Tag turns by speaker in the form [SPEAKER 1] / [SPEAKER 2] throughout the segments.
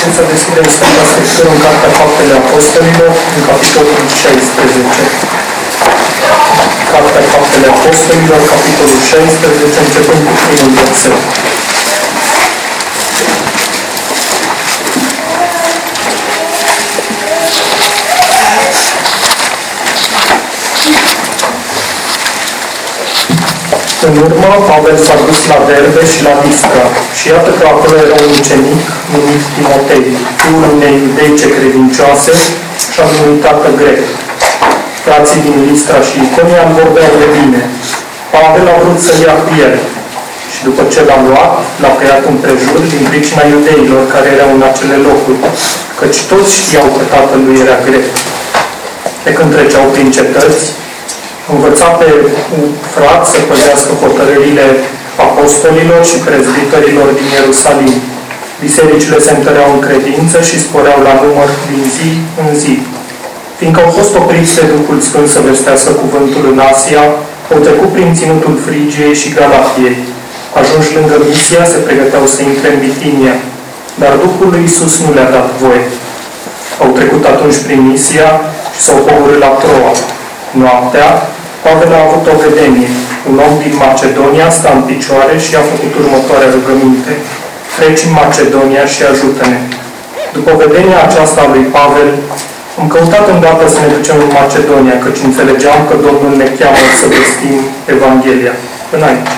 [SPEAKER 1] Haideți să deschidem Sfânta Scriptură în Cartea Faptele Apostolilor, în capitolul 16. Cartea Faptele Apostolilor, capitolul 16, începând cu primul verset. În urmă, Pavel s-a dus la Derbe și la Listra, și iată că acolo era un ucenic numit Timotei, fiul unei iudeice credincioase și al unui tată grec. Frații din Listra și Iconia îl vorbeau de bine. Pavel a vrut să-l ia cu el și după ce l-a luat, l-a tăiat împrejur din pricina iudeilor care erau în acele locuri, căci toți știau că tatăl lui era grec. De când treceau prin cetăți, învăța pe frați să păzească hotărârile apostolilor și prezbiterilor din Ierusalim. Bisericile se întăreau în credință și sporeau la număr din zi în zi. Fiindcă au fost opriți de Duhul Sfânt să vestească cuvântul în Asia, au trecut prin ținutul Frigiei și Galației. Ajunși lângă Misia, se pregăteau să intre în Bitinia, dar Duhul lui Iisus nu le-a dat voie. Au trecut atunci prin Misia și s-au coborât la Troa. Noaptea, Pavel a avut o vedenie. Un om din Macedonia sta în picioare și a făcut următoarea rugăminte: treci în Macedonia și ajută-ne. După vedenia aceasta a lui Pavel, am căutat îndată să ne ducem în Macedonia, căci înțelegeam că Domnul ne cheamă să vestim Evanghelia. Până aici.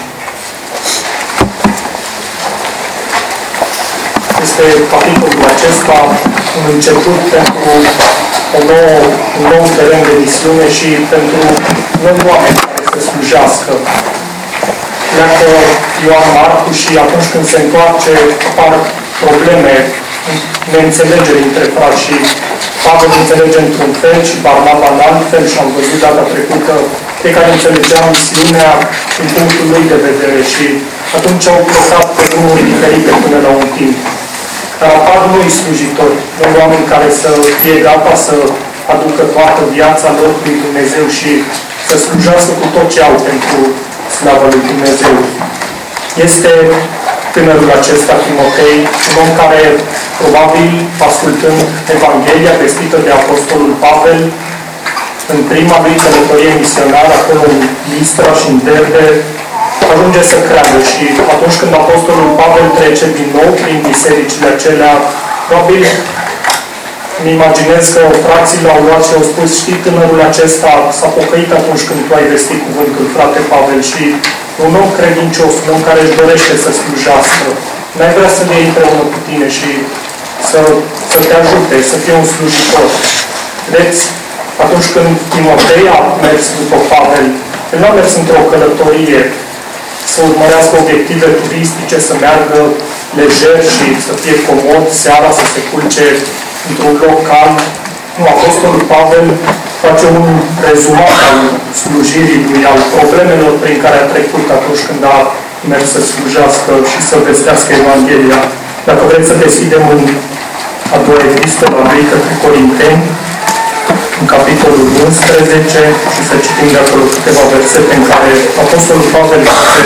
[SPEAKER 1] Este capitolul acesta un început pentru un nou teren de misiune și pentru noi oameni care să slujească. Pleacă Ioan Marcu și atunci când se întoarce apar probleme, neînțelegeri între frați și Pavel înțelege într-un fel și Barnaba în alt fel și am văzut data trecută fiecare înțelegea misiunea din punctul lui de vedere și atunci au plecat pe drumuri diferite până la un timp. Dar apar noi slujitori, noi oameni care să fie gata să aducă toată viața lor lui Dumnezeu și să slujească cu tot ce au pentru slava lui Dumnezeu. Este tânărul acesta, Timotei, un om care, probabil, ascultând Evanghelia vestită de Apostolul Pavel, în prima lui călătorie misionară, acolo în Listra și în Derbe, ajunge să creadă și atunci când Apostolul Pavel trece din nou prin bisericile acelea, probabil îmi imaginez că frații l-au luat și au spus: știi, tânărul acesta s-a pocăit atunci când tu ai vestit cuvântul, frate Pavel, și un om credincios, un om care își dorește să slujească. N-ai vrea să ne iei împreună cu tine și să te ajute, să fie un slujitor. Vedeți, atunci când Timotei a mers după Pavel, el nu a mers într-o călătorie să urmărească obiective turistice, să meargă lejer și să fie comod seara, să se culce într-un loc calm. Apostolul Pavel face un rezumat al slujirii lui, al problemelor prin care a trecut atunci când a mers să slujească și să vestească Evanghelia. Dacă vreți să deschidem în a doua epistolă a lui către Corinteni, în capitolul 11, și să citim de acolo câteva versete în care Apostolul Pavel face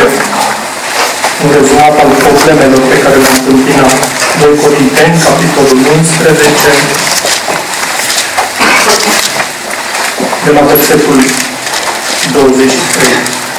[SPEAKER 1] un rezumat al problemelor pe care le-am întâmpinat. 2 Corinteni, capitolul 11, de la versetul 23.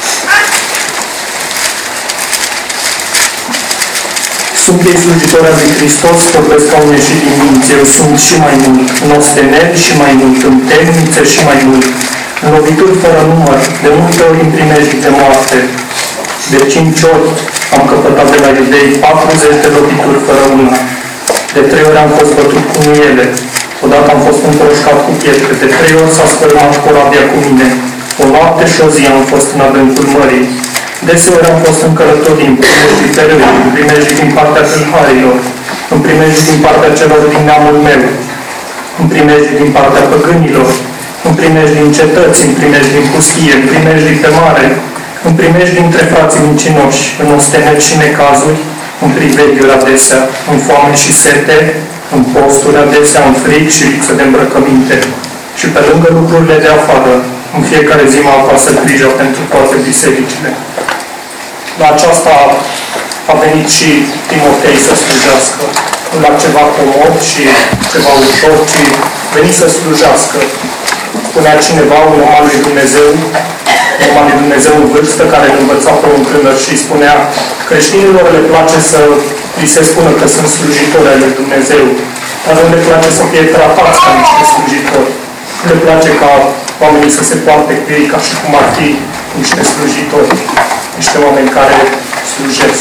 [SPEAKER 1] Sunt ei slujitori al lui Hristos, vorbesc ca un ieșit din minți. Eu sunt și mai mult, în osteneli și mai mult, în temnițe și mai mult, în lovituri fără număr, de multe ori în primejdii de moarte. De 5 ori am căpătat de la iudei 40 de lovituri fără una. De 3 ori am fost bătut cu nuiele. Odată am fost împroșcat cu pietre. De 3 ori s-a spărmat corabia cu mine. O noapte și o zi am fost în adâncul mării. Deseori am fost în călătorii, în primejdii pe râuri, în primejdii din partea tâlharilor, în primejdii din partea celor din neamul meu, în primejdii din partea păgânilor, în primejdii din cetăți, în primejdii din pustie, în primejdii pe mare, în primejdii dintre frații mincinoși, în osteneli și necazuri, în priveghiuri adesea, în foame și sete, în posturi adesea, în frig și lipsă de îmbrăcăminte. Și pe lângă lucrurile de afară, în fiecare zi mă apasă grija pentru toate bisericile. La aceasta a venit și Timotei să slujească. nu la ceva comod și ceva ușor, ci veni să slujească. Spunea cineva, un om al lui Dumnezeu, un om al lui Dumnezeu în vârstă, care îl învăța pe un tânăr și spunea: creștinilor le place să li se spună că sunt slujitori ai lui Dumnezeu, dar nu le place să fie tratați ca niște slujitori. Nu le place ca oamenii să se poarte cu ei ca și cum ar fi niște slujitori, niște oameni care slujesc.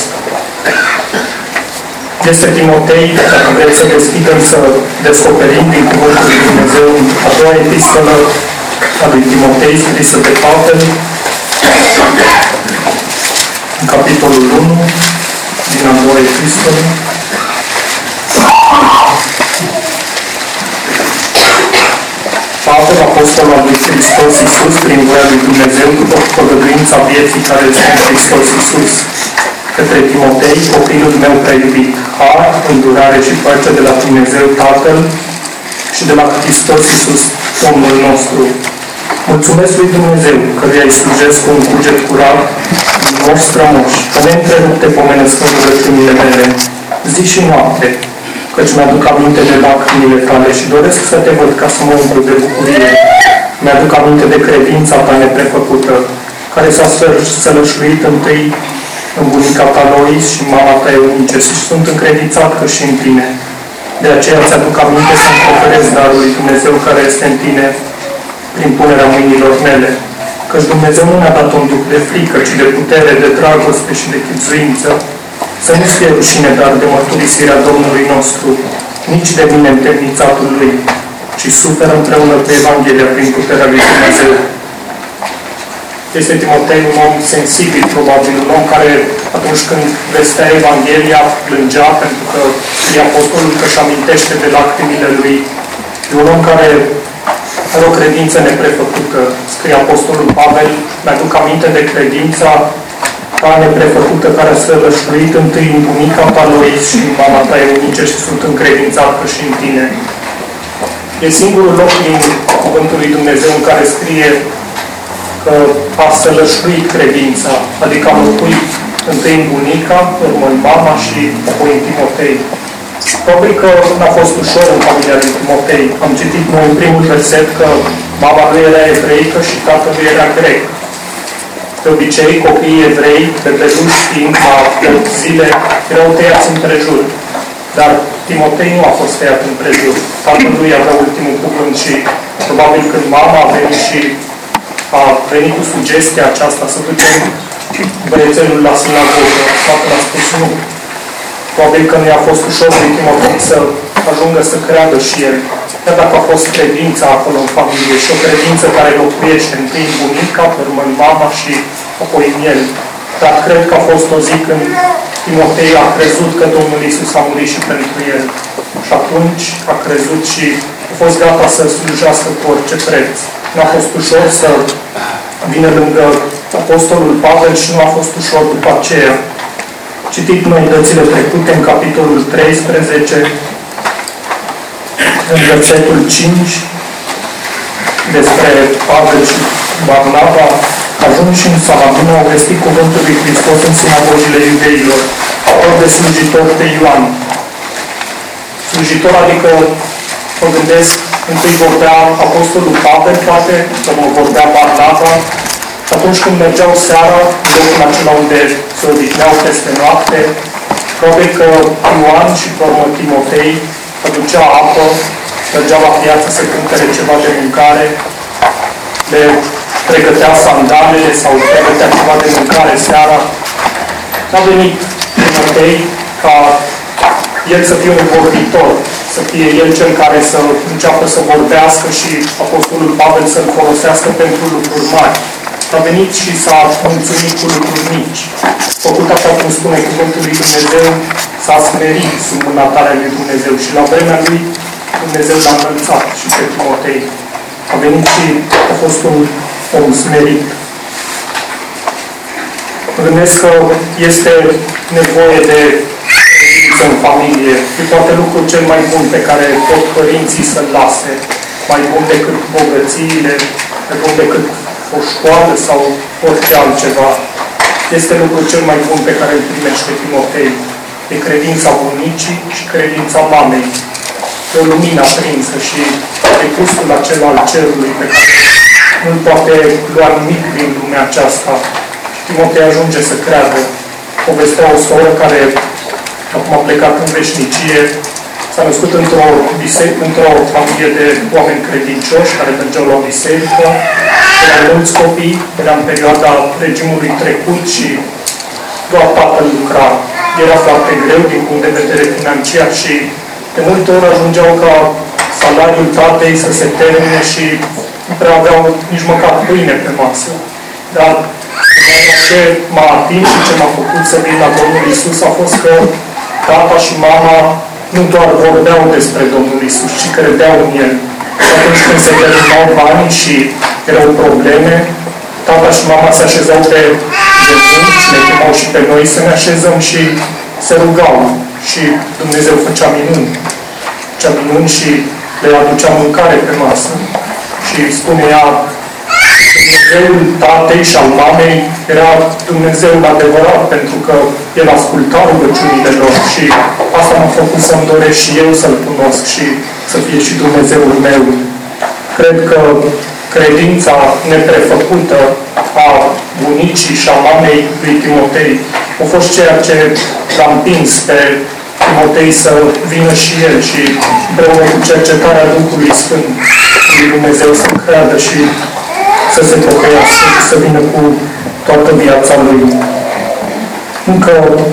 [SPEAKER 1] Este Timotei, dacă vreți să deschidem, să descoperim din Cuvântul lui Dumnezeu a doua epistolă a lui Timotei, scrisă de Pavel, în capitolul 1, din a doua epistolă. Pavel, apostol al lui Hristos Iisus, prin voia lui Dumnezeu, după făgăduința vieții care este în Hristos Iisus, către Timotei, copilul meu prea iubit, har, îndurare și pace de la Dumnezeu Tatăl și de la Hristos Iisus, Domnul nostru. Mulțumesc lui Dumnezeu, căruia îi slujesc cu un cuget curat, din strămoși, că neîntrerupte pomenesc în rugăciunile mele, zi și noapte, căci mi-aduc aminte de lacrimile tale și doresc să te văd ca să mă umplu de bucurie. Mi-aduc aminte de credința ta neprefăcută, care s-a sălășluit întâi în bunica ta Lois și mama ta Eunice și sunt încredințat că și în tine. De aceea ți-aduc aminte să-mi oferezi darul lui Dumnezeu care este în tine prin punerea mâinilor mele. Căci Dumnezeu nu ne-a dat un duc de frică, ci de putere, de dragoste și de chibzuință. Să nu-ți fie rușine, dar de mărturisirea Domnului nostru, nici de mine întemnițatul Lui, ci suferă împreună pe Evanghelia prin puterea lui Dumnezeu. Este Timotei un om sensibil, probabil, un om care atunci când vestea Evanghelia plângea pentru că e apostolul că își amintește de lacrimile lui. E un om care are o credință neprefăcută. Scrie apostolul Pavel, mi-aduc aminte de credința ta neprefăcută care a sălășluit întâi în bunica ta Lois și în mama ta Eunice și sunt încredințat că și în tine. E singurul loc din Cuvântul lui Dumnezeu în care scrie că a sălășluit credința, adică a locuit întâi în bunica, urmă în mama și apoi în Timotei. Probabil că n-a fost ușor în familia lui Timotei. Am citit noi în primul verset că mama lui era evreică și tatăl lui era grec. De obicei, copiii evrei, bebeluși fiind la 8 zile, erau tăiați împrejur. Dar Timotei nu a fost tăiat împrejur. Tatăl lui avea ultimul cuvânt și probabil când mama a venit și a venit cu sugestia aceasta să ducem băiețelul la sinagogă, tatăl a spus nu. Probabil că nu i-a fost ușor lui Timotei să ajungă să creadă și el. Chiar dacă a fost credința acolo în familie și o credință care locuiește întâi în bunica, pe urmă în mama și apoi în el. Dar cred că a fost o zi când Timotei a crezut că Domnul Iisus a murit și pentru el. Și atunci a crezut și a fost gata să slujească cu orice preț. Nu a fost ușor să vină lângă apostolul Pavel și nu a fost ușor după aceea. Citit noi dățile trecute în capitolul 13, în versetul 5, despre Pavel și Barnaba, ajunși în Salamina, au vestit cuvântul lui Hristos în sinagogile iudeilor, au de slujitor pe Ioan. Slujitor, adică mă gândesc, întâi vorbea apostolul Pavel, poate, că mă vorbea Barnaba, și atunci când mergeau seara, în locul acela unde se odihneau peste noapte, probabil că Ioan și pe urmă Timotei aducea apă, mergeau la piață să cumpere ceva de mâncare, le pregătea sandalele sau pregătea ceva de mâncare seara. A venit Timotei ca el să fie un vorbitor, să fie el cel care să înceapă să vorbească și apostolul Pavel să-l folosească pentru lucruri mari. A venit și s-a mulțumit cu lucruri mici. Făcut așa cum spune Cuvântul lui Dumnezeu, s-a smerit sub mâna tare lui Dumnezeu și la vremea lui Dumnezeu l-a înălțat și pe Timotei. A venit și a fost un om smerit. Mă gândesc că este nevoie de credință în familie. E poate lucrul cel mai bun pe care pot părinții să-l lase. Mai bun decât bogățiile, mai bun decât o școală sau orice altceva. Este lucrul cel mai bun pe care îl primește Timotei. de credința bunicii și credința mamei. De o lumină aprinsă și de gustul acela al cerului pe care nu-l poate lua nimic din lumea aceasta. Timotei ajunge să creadă. Povestea o soră care acum a plecat în veșnicie, s-a născut într-o familie de oameni credincioși care mergeau la biserică, erau mulți copii, era în perioada regimului trecut și doar tatăl lucra. Era foarte greu din punct de vedere financiar și de multe ori ajungeau ca salariul tatei să se termine și nu prea aveau nici măcar pâine pe masă. Dar ce m-a atins și ce m-a făcut să vin la Domnul Iisus a fost că tata și mama nu doar vorbeau despre Domnul Iisus, ci credeau în El. Și atunci când se terminau banii și erau probleme, tata și mama se așezau pe genunchi și ne chemau și pe noi să ne așezăm și se rugau. Și Dumnezeu făcea minuni. Făcea minuni și le aducea mâncare pe masă. Și spunea, Dumnezeul tatei și al mamei era Dumnezeul adevărat, pentru că El asculta rugăciunile lor și asta m-a făcut să-mi doresc și eu să-L cunosc și să fie și Dumnezeul meu. Cred că credința neprefăcută a bunicii și a mamei lui Timotei a fost ceea ce l-a împins pe Timotei să vină și el și împreună cu cercetarea Duhului Sfânt lui Dumnezeu să creadă și să se pocăiască și să vină cu toată viața lui. Încă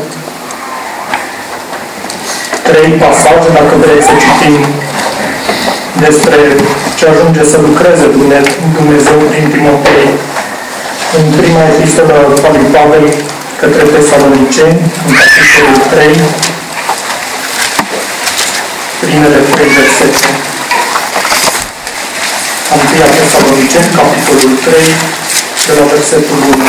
[SPEAKER 1] 3 pasaje, dacă vreți să citim despre ce ajunge să lucreze Dumnezeu prin Timotei. În prima epistolă a lui Pavel către Tesaloniceni, în capitolul 3, primele 3 versete. Întâia Tesaloniceni, capitolul 3, de la versetul 1.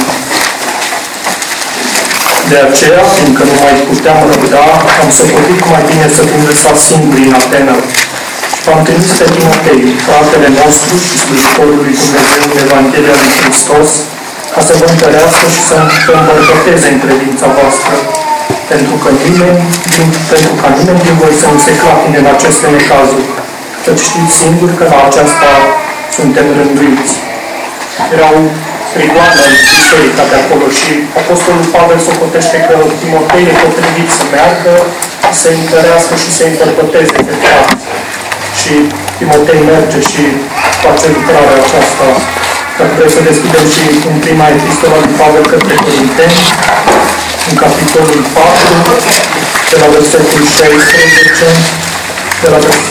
[SPEAKER 1] De aceea, fiindcă nu mai puteam răbda, am socotit mai bine să fim lăsați singuri în Atena. Și am trimis pe Timotei, fratele nostru și slujitorul lui Dumnezeu în Evanghelia lui Hristos, ca să vă întărească și să vă îmbărbăteze în credința voastră, pentru ca nimeni din voi să nu se clatine în aceste necazuri, căci știți singur că la aceasta suntem rânduiți. Erau prigoane în biserica de acolo și Apostolul Pavel socotește că Timotei e potrivit să meargă, să se întărească și să se îmbărbăteze pe toate. Și Timotei merge și face lucrarea aceasta. Dacă vreți să deschidem și în prima epistolă lui Pavel către Corinteni, în capitolul 4, de la versetul 16, de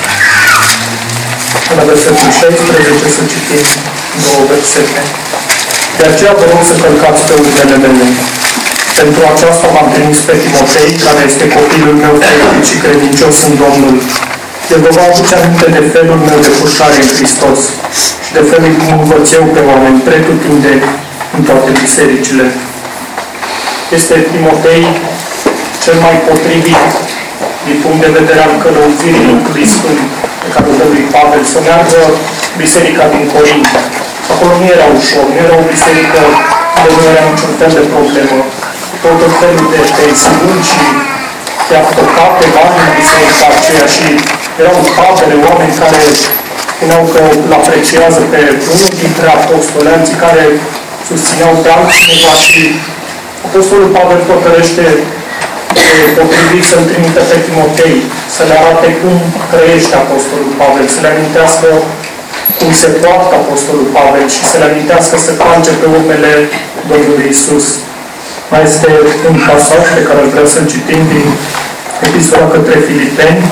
[SPEAKER 1] la versetul 16 să citim 2 versete. De aceea vă rog să călcați pe urmele mele. Pentru aceasta m-am trimis pe Timotei, care este copilul meu fericit și credincios în Domnul. El vă va aduce aminte de felul meu de purtare în Hristos și de felul cum învăț eu pe oameni pretutindeni în toate bisericile. Este Timotei cel mai potrivit din punct de vedere al călăuzirii Duhului Sfânt pe care o dă lui Pavel să meargă biserica din Corint. Acolo nu era ușor, nu era o biserică unde nu era niciun fel de problemă. Tot felul de tensiuni și de păcate mari în biserica aceea și erau faptele, oameni care spuneau că îl apreciază pe unul dintre apostoli, alții care susțineau pe altcineva și Apostolul Pavel hotărăște potrivit să-l trimită pe Timotei, să le arate cum trăiește Apostolul Pavel, să le amintească cum se poartă Apostolul Pavel și să le amintească să calce pe urmele Domnului Iisus. Mai este un pasaj pe care vreau să-l citim din Epistola către Filipeni,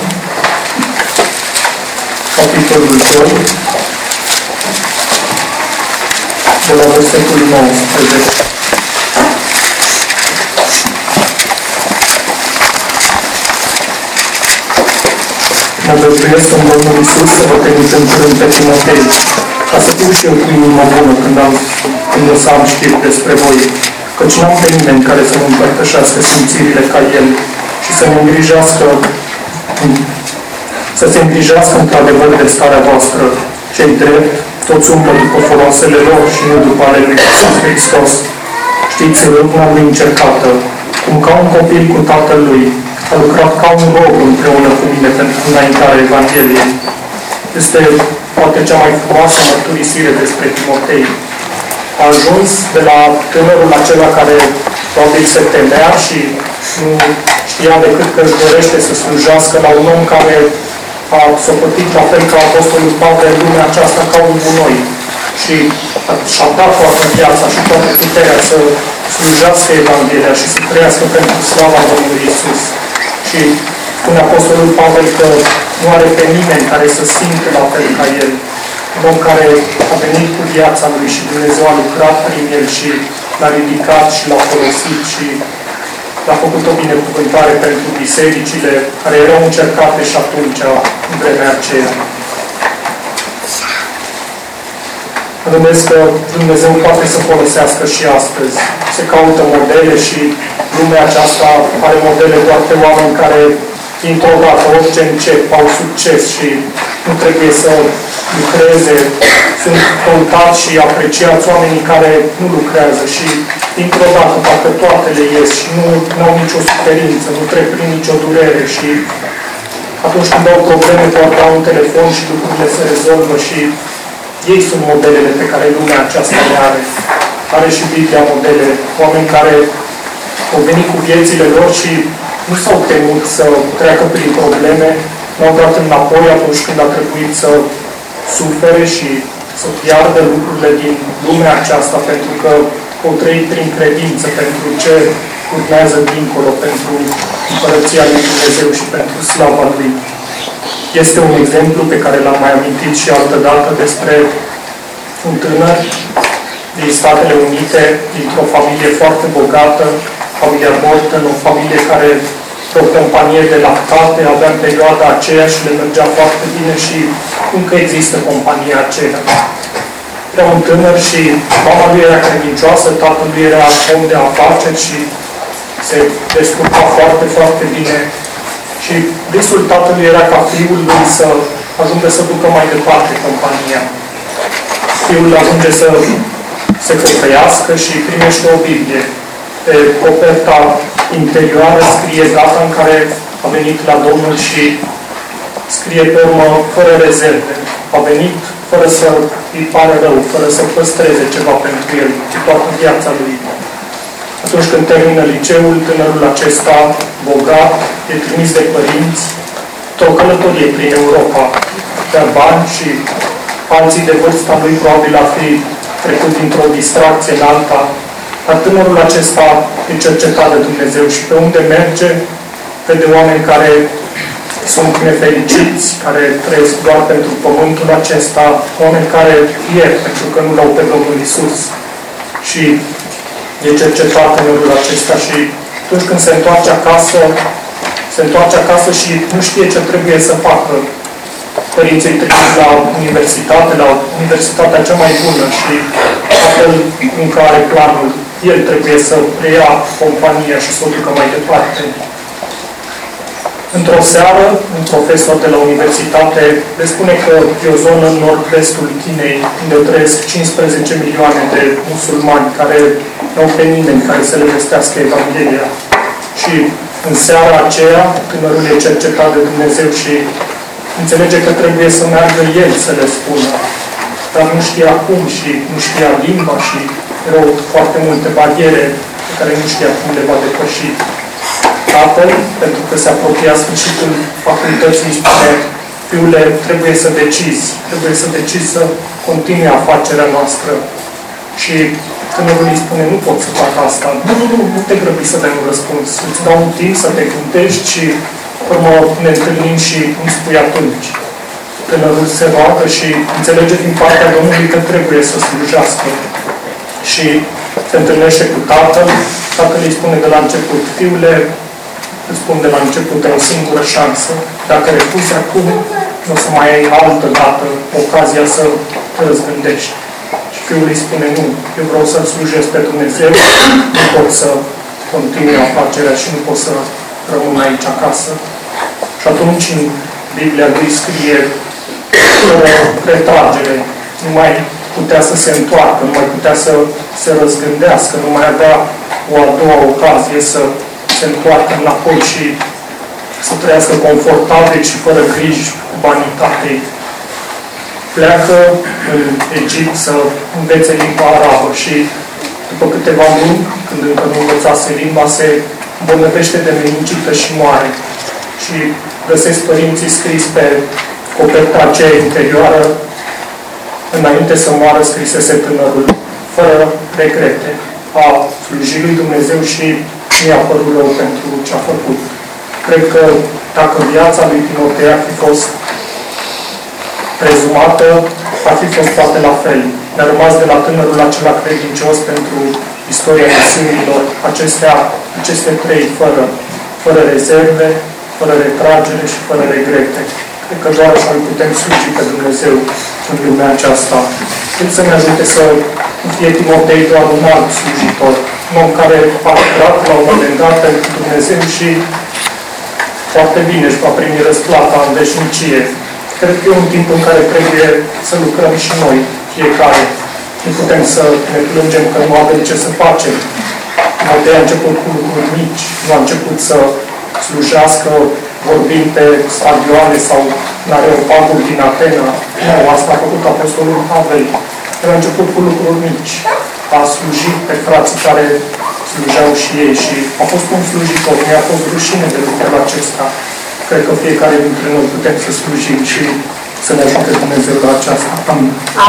[SPEAKER 1] capitolul 2, de la versetul 19. Mă dăjduiesc în Domnul Iisus să vă trimit în curând pe Timotei, ca să fiu și eu cu inima bună când o să am știri despre voi, căci n-am pe nimeni care să-mi împărtășească simțirile ca el și să se îngrijească într-adevăr de starea voastră. Cei drept, toți umblă după foloasele lor și nu după ale lui Iisus Hristos. Știți râvna lui încercată, cum ca un copil cu tatăl lui, a lucrat ca un rob împreună cu mine pentru înaintarea Evangheliei. Este poate cea mai frumoasă mărturisire despre Timotei. A ajuns de la tânărul acela care probabil se temea și nu știa decât că își dorește să slujească, la un om care a socotit la fel ca Apostolul Pavel lumea aceasta ca un gunoi. Și și-a dat toată viața și toată puterea să slujească Evanghelia și să trăiască pentru slava Domnului Iisus. Și spune Apostolul Pavel că nu are pe nimeni care să simte la fel ca el. Un om care a venit cu viața lui și Dumnezeu a lucrat prin el și l-a ridicat și l-a folosit și l-a făcut o binecuvântare pentru bisericile care erau încercate și atunci, în vremea aceea. Mă gândesc că Dumnezeu poate să folosească și astăzi. Se caută modele și lumea aceasta are modele doar pe oameni care, dintr-o dată, orice încep, au succes și nu trebuie să lucreze. Sunt căutați și apreciați oamenii care nu lucrează și, dintr-o dată, parcă toate le ies și nu au nicio suferință, nu trec prin nicio durere și atunci când au probleme, poate au un telefon și lucrurile se rezolvă și ei sunt modelele pe care lumea aceasta le are. Are și Biblia modele, oameni care au venit cu viețile lor și nu s-au temut să treacă prin probleme, n-au dat înapoi atunci când a trebuit să sufere și să piardă lucrurile din lumea aceasta, pentru că au trăit prin credință, pentru ce urmează dincolo, pentru Împărăția lui Dumnezeu și pentru slava Lui. Este un exemplu pe care l-am mai amintit și altă dată despre un tânăr din Statele Unite, dintr-o familie foarte bogată, familia Morton, o familie care pe o companie de lactate avea în perioada aceea și le mergea foarte bine și încă există compania aceea. Era un tânăr și mama lui era credincioasă, tatăl lui era om de afaceri și se descurca foarte, foarte bine. Și visul tatălui era ca fiul lui să ajungă să ducă mai departe compania. Fiul ajunge să se căpăiască și primește o Biblie. Pe coperta interioară scrie data în care a venit la Domnul și scrie pe urmă fără rezerve. A venit fără să îi pare rău, fără să păstreze ceva pentru el, ci toată viața lui. Atunci când termină liceul, tânărul acesta, bogat, e trimis de părinți, într-o călătorie prin Europa, de bani și alții de vârsta lui probabil ar fi trecut dintr-o distracție în alta. Dar tânărul acesta e cercetat de Dumnezeu și pe unde merge, vede oameni care sunt nefericiți, care trăiesc doar pentru pământul acesta, oameni care pierd pentru că nu l-au pe Domnul Iisus. Și e cercetat tânărul acesta și atunci când se întoarce acasă și nu știe ce trebuie să facă. Părinții îi trimit la universitatea cea mai bună și astfel încă are planul. El trebuie să preia compania și să o ducă mai departe. Într-o seară, un profesor de la universitate le spune că e o zonă în nord-vestul Chinei, unde trăiesc 15 milioane de musulmani care nu au pe nimeni care să le vestească Evanghelia. Și în seara aceea, tânărul e cercetat de Dumnezeu și înțelege că trebuie să meargă el să le spună. Dar nu știa cum și nu știa limba și erau foarte multe bariere pe care nu știa cum le va depăși. Tatăl, pentru că se apropia sfârșitul facultății, îi spune: fiule, trebuie să decizi să continui afacerea noastră. Și tânărul îi spune: nu pot să fac asta. Nu te grăbi să dai un răspuns. Îți dau un timp să te gândești și urmă ne întâlnim și îmi spui atunci. Tânărul se roagă și înțelege din partea Domnului că trebuie să slujească. Și se întâlnește cu tatăl. Tatăl îi spune de la început: fiule, îți spun de la început, ai o singură șansă. Dacă refuzi acum, nu o să mai ai altă dată ocazia să te răzgândești. Și fiul îi spune: nu, eu vreau să-L slujesc pe Dumnezeu, nu pot să continui afacerea și nu pot să rămân aici acasă. Și atunci în Biblia lui scrie retragere. Nu mai putea să se întoarcă, nu mai putea să se răzgândească, nu mai avea o a doua ocazie să se întoarcă înapoi și să trăiască confortabil și fără griji cu banii tatei. Pleacă în Egipt să învețe limba arabă și după câteva luni, când încă nu învățase limba, se îmbolnăvește de meningită și moare. Și găsesc părinții scris pe coperta aceea interioară, înainte să moară, scrisese tânărul, fără regrete, a slujit lui Dumnezeu și nu i-a părut rău pentru ce a făcut. Cred că dacă viața lui Timotei ar fi fost rezumată, ar fi fost toate la fel. Ne-a rămas de la tânărul acela credincios pentru istoria misiunilor, aceste trei, fără rezerve, fără retragere și fără regrete. Cred că doar așa îl putem sluji pe Dumnezeu în lumea aceasta. Cât să ne ajute să fie Timotei doar un alt slujitor, un om care a lucrat la un moment dat pentru Dumnezeu și foarte bine își va primi răsplata în veșnicie. Cred că e un timp în care trebuie să lucrăm și noi, fiecare. Nu putem să ne plângem că nu avem ce să facem. Timotei a început cu lucruri mici, nu a început să slujească vorbind pe stadioane sau în aeropagul din Atena. Nu, asta a făcut apostolul Pavel. El a început cu lucruri mici. A slujit pe frații care slujeau și ei și a fost un slujitor. Mi-a fost rușine de lucrul acesta. Cred că fiecare dintre noi putem să slujim și să ne ajute Dumnezeu la aceasta. Amin.